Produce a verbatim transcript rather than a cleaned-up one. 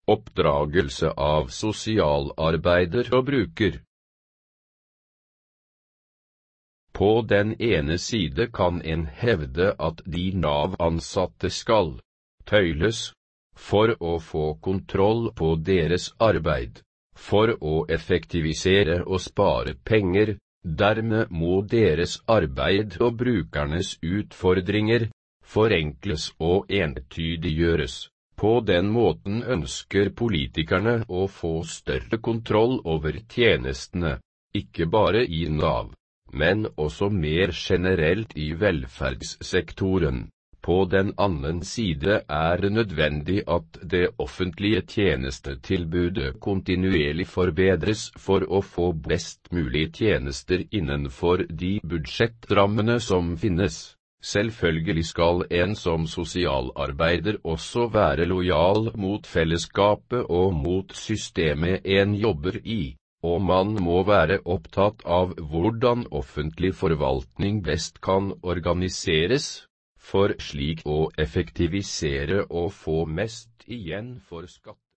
Oppdragelse av sosialarbeider og bruker. På den ene side kan en hevde at de Nav-ansatte skal tøyles for å få kontroll på deres arbeid, for å effektivisere og spare penger. Dermed må deres arbeid og brukernes utfordringer forenkles og entydiggjøres. På den måten ønsker politikerne å få større kontroll over tjenestene, ikke bare i Nav, men også mer generelt i velferdssektoren. På den annen side er det nødvendig at det offentlige tjenestetilbudet kontinuerlig forbedres for å få best mulig tjenester innenfor de budsjettrammene som finnes. Selvfølgelig skal en som sosialarbeider også være lojal mot fellesskapet og mot systemet en jobber i, og man må være opptatt av hvordan offentlig forvaltning best kan organiseres, for slik å effektivisere og få mest igjen for skatt.